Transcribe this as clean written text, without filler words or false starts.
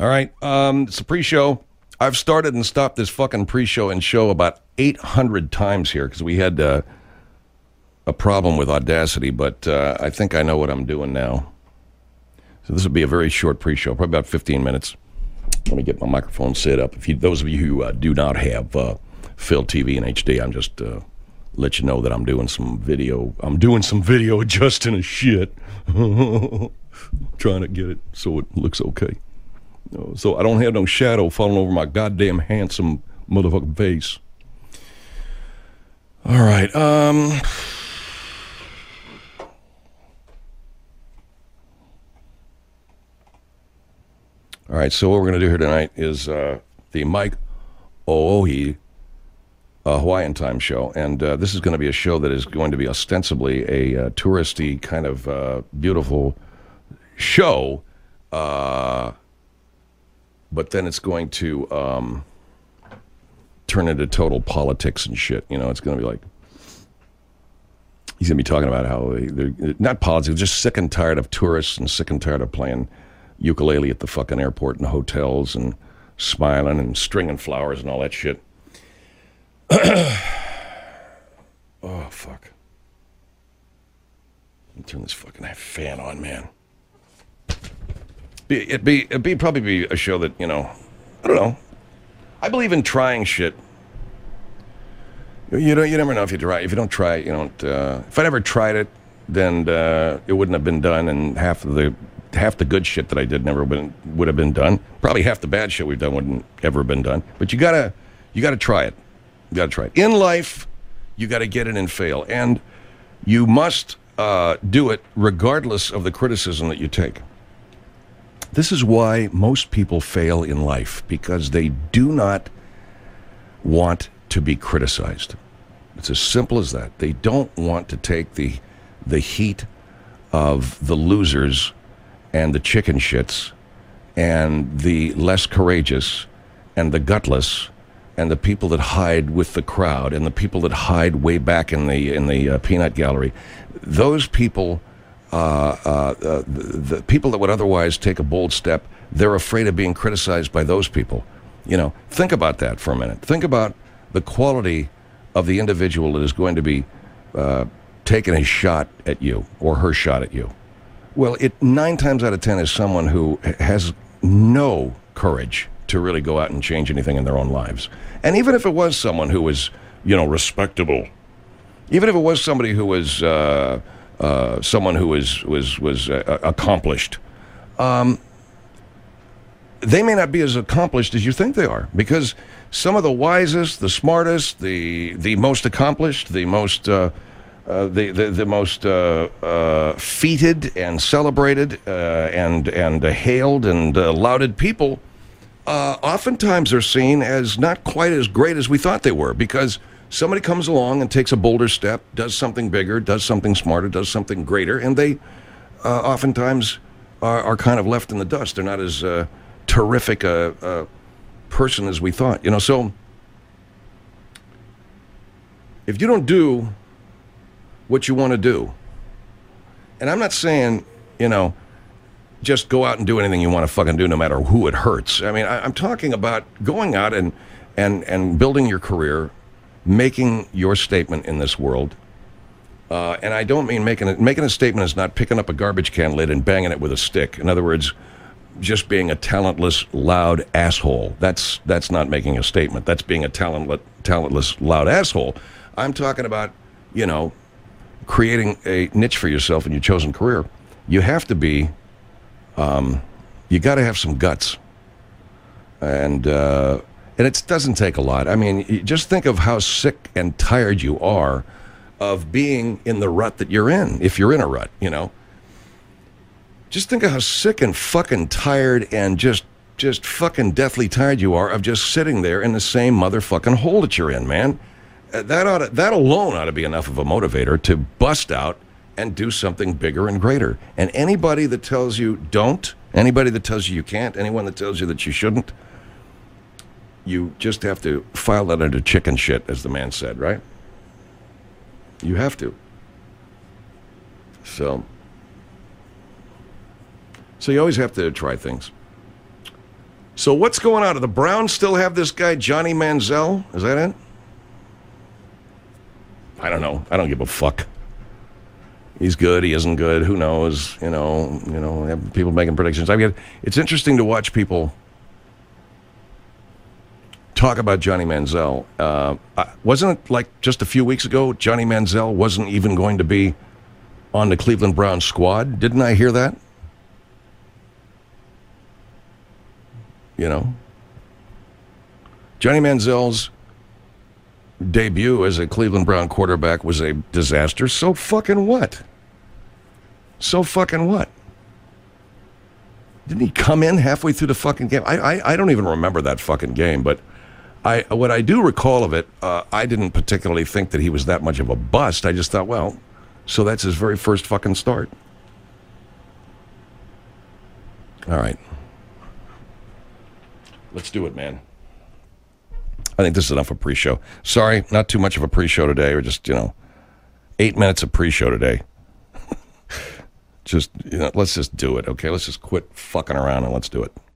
All right, it's a pre-show. I've started and stopped this fucking pre-show and show about 800 times here because we had a problem with Audacity, but I think I know what I'm doing now. So this will be a very short pre-show, probably about 15 minutes. Let me get my microphone set up. Those of you who do not have Phil TV in HD, I'm just let you know that I'm doing some video. I'm doing some video adjusting a shit. Trying to get it so it looks okay. So I don't have no shadow falling over my goddamn handsome motherfucking face. All right. All right, so what we're going to do here tonight is the Mike Oohi Hawaiian Time show. And this is going to be a show that is going to be ostensibly a touristy kind of beautiful show. But then it's going to turn into total politics and shit. You know, it's going to be like, he's going to be talking about how they're not politics, just sick and tired of tourists and sick and tired of playing ukulele at the fucking airport and hotels and smiling and stringing flowers and all that shit. Oh, fuck. Let me turn this fucking fan on, man. It'd probably be a show that, you know, I don't know. I believe in trying shit. You never know if you try. If you don't try it, you don't. If I never tried it, then it wouldn't have been done, and half the good shit that I did would have been done. Probably half the bad shit we've done wouldn't ever have been done. But you gotta try it. You gotta try it. In life, you gotta get it and fail, and you must do it regardless of the criticism that you take. This is why most people fail in life, because they do not want to be criticized. It's as simple as that. They don't want to take the heat of the losers and the chicken shits and the less courageous and the gutless and the people that hide with the crowd and the people that hide way back in the peanut gallery. Those people... the people that would otherwise take a bold step, they're afraid of being criticized by those people. You know, think about that for a minute. Think about the quality of the individual that is going to be taking a shot at you or her shot at you. Well, 9 times out of 10 is someone who has no courage to really go out and change anything in their own lives. And even if it was someone who was, you know, respectable, even if it was somebody who was... someone who was accomplished. They may not be as accomplished as you think they are, because some of the wisest, the smartest, the most accomplished, the most feted and celebrated and hailed and lauded people, oftentimes are seen as not quite as great as we thought they were, because somebody comes along and takes a bolder step, does something bigger, does something smarter, does something greater, and they oftentimes are kind of left in the dust. They're not as terrific a person as we thought. You know, so if you don't do what you want to do, and I'm not saying, you know, just go out and do anything you want to fucking do no matter who it hurts. I mean, I'm talking about going out and building your career, making your statement in this world, and I don't mean making a statement is not picking up a garbage can lid and banging it with a stick. In other words, just being a talentless, loud asshole. That's not making a statement. That's being a talentless, loud asshole. I'm talking about, you know, creating a niche for yourself in your chosen career. You have to be, you got to have some guts, and it doesn't take a lot. I mean, just think of how sick and tired you are of being in the rut that you're in, if you're in a rut, you know. Just think of how sick and fucking tired and just fucking deathly tired you are of just sitting there in the same motherfucking hole that you're in, man. That alone ought to be enough of a motivator to bust out and do something bigger and greater. And anybody that tells you don't, anybody that tells you you can't, anyone that tells you that you shouldn't, you just have to file that under chicken shit, as the man said, right? You have to. So you always have to try things. So what's going on? Do the Browns still have this guy, Johnny Manziel? Is that it? I don't know. I don't give a fuck. He's good. He isn't good. Who knows? You know, people making predictions. I mean, it's interesting to watch people talk about Johnny Manziel. Wasn't it like just a few weeks ago, Johnny Manziel wasn't even going to be on the Cleveland Browns squad? Didn't I hear that? You know? Johnny Manziel's debut as a Cleveland Brown quarterback was a disaster. So fucking what? So fucking what? Didn't he come in halfway through the fucking game? I don't even remember that fucking game, but what I do recall of it, I didn't particularly think that he was that much of a bust. I just thought, well, so that's his very first fucking start. All right. Let's do it, man. I think this is enough of pre-show. Sorry, not too much of a pre-show today. We're just, 8 minutes of pre-show today. Let's just do it, okay? Let's just quit fucking around and let's do it.